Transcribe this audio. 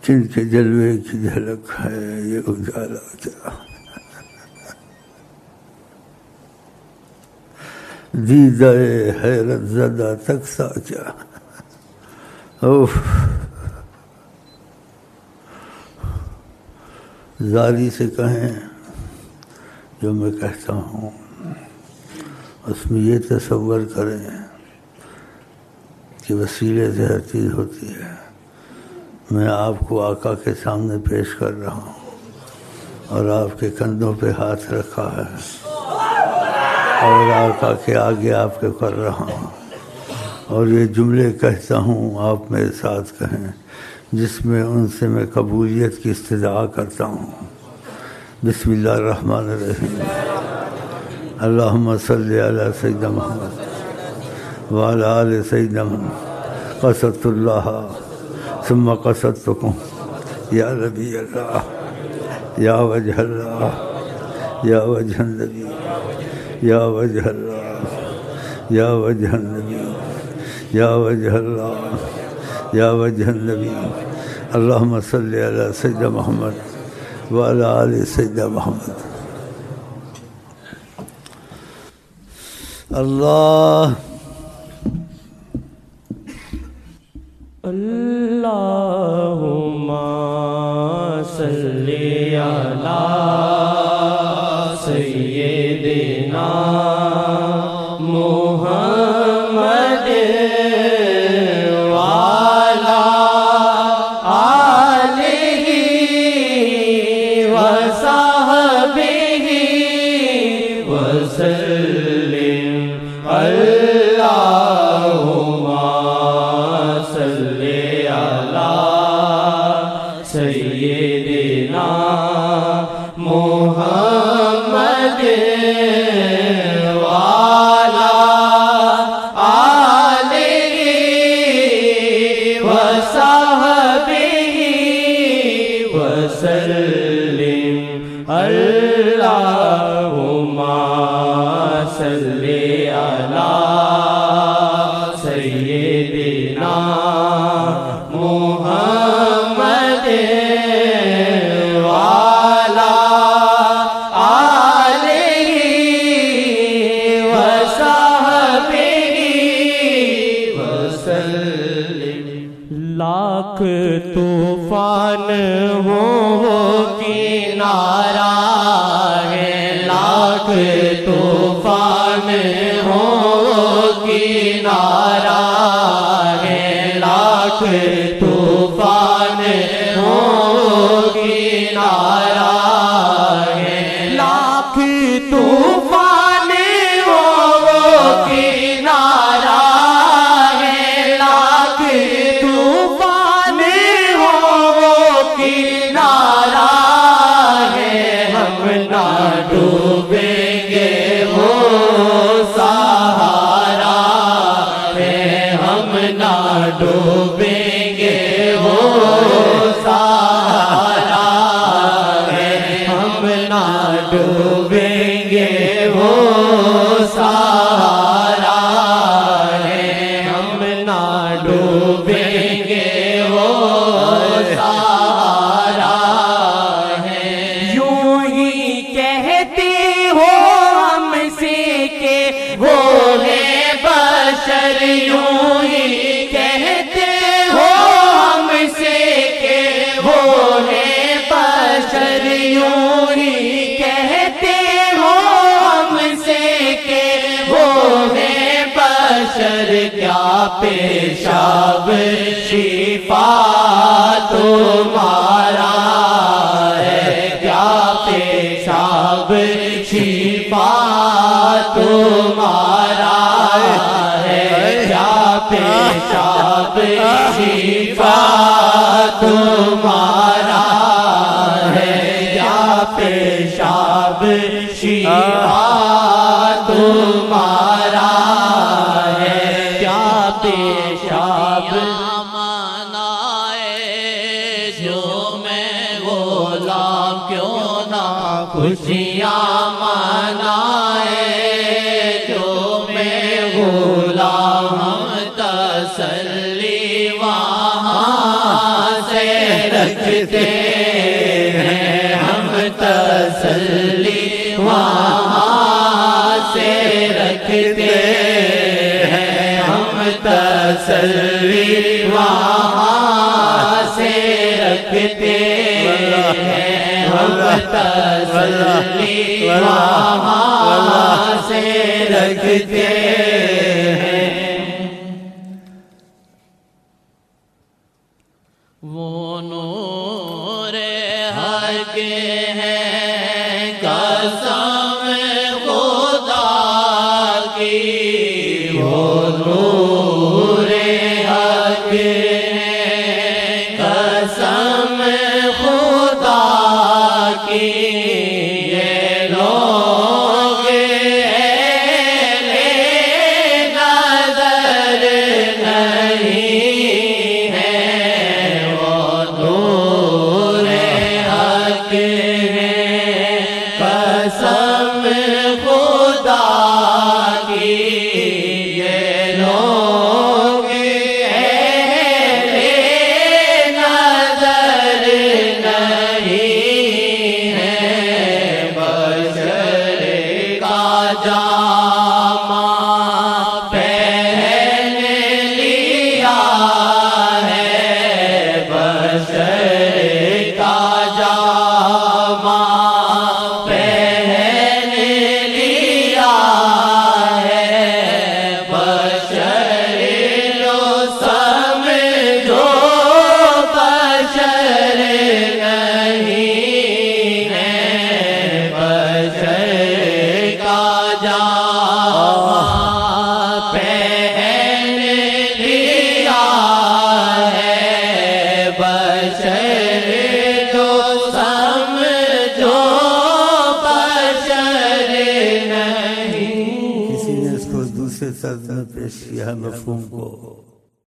کن کے جلوے کی جھلک ہے یہ اجالا کیا، دیدہ حیرت زدہ تکسا کیا. اوف، زاری سے کہیں جو میں کہتا ہوں، اس میں یہ تصور کریں کہ وسیلے سے ہر چیز ہوتی ہے. میں آپ کو آقا کے سامنے پیش کر رہا ہوں اور آپ کے کندھوں پہ ہاتھ رکھا ہے اور آقا کے آگے آپ کے کر رہا ہوں، اور یہ جملے کہتا ہوں آپ میرے ساتھ کہیں، جس میں ان سے میں قبولیت کی استدعا کرتا ہوں. بسم اللہ الرحمن الرحیم. اللہم صلی علی سیدنا محمد وعلی آل سیدنا محمد. قصدت اللہ ثم قصدتکم یا نبی اللہ یا وجہ اللہ یا وجہ النبی یا وجہ اللہ یا وجہ النبی یا وجہ اللہ یا وجہ النبی. اللہم صلی علی سیدنا محمد وعلی آل سیدنا محمد. اللہ اللہم صلی علی سیدنا محمد وعلی آلہ وصحبہ وسلم. اللہم صلی علی سیدنا محمد وعلی آلہ وصحبہ وسلم. اللہم صلی علی سیدنا محمد وعلی آلہ وصحبہ وسلم. لاکھ طوفان ہو کنارہ ہے، لاکھ طوفان ہو کنارہ ہے، لاکھ طوفان ہو کنارہ ہے، لاکھ طوفان ہو کنارہ ہے، لاکھ طوفان ہو کنارہ ہے. ہم نہ ڈوبیں گے وہ سہارا ہے، ہم نہ ڈوبیں گے وہ سہارا ہے، ہم نہ ڈوبیں گے وہ سہارا ہے، ہم نہ ڈوبیں گے وہ سہارا ہے. یوں ہی کہتے ہو ہم سے کہ وہ ہے بشر، یوں ہی کہتے ہو ہم سے کہ وہ ہے بشر، یوں ہی کہتے ہو ہم سے کہ وہ ہے بشر. کیا پیشاب شفا تمہارا ہے، کیا پیشاب شفا تمہارا ہے، کیا پیشاب شفا تمہارا ہے، کیا پیشاب شفا تمہارا ہے، کیا پیشاب منائے جو میں غلام کیوں نہ خوشیاں منائے جو میں غلام. ہم تسلی وہاں سے رکھ رکھتے ہیں ہم تسلی وہاں سے رکھتے ہیں ہم تسلی وہاں سے رکھتے ہیں ہم تسلی وہاں سے رکھتے ہیں وہ نور حق ہے قسم خدا کی وہ نور حق ہے قسم خدا کی یہ لوگ اہل نظر نہیں ہیں وہ نور حق ہے قسم خدا کی یہ لوگ اہل نظر نہیں ہیں بشر کا جامہ پہن لیا ہے بشر کا جامہ پہن لیا ہے بشر لو سمجھو بشر نہیں ہے بشر کا جامہ پہن لیا ہے بشر لو سمجھو بشر نہیں. کسی نے اس کو دوسرے طرز میں پیش کیا ہے مفہوم کو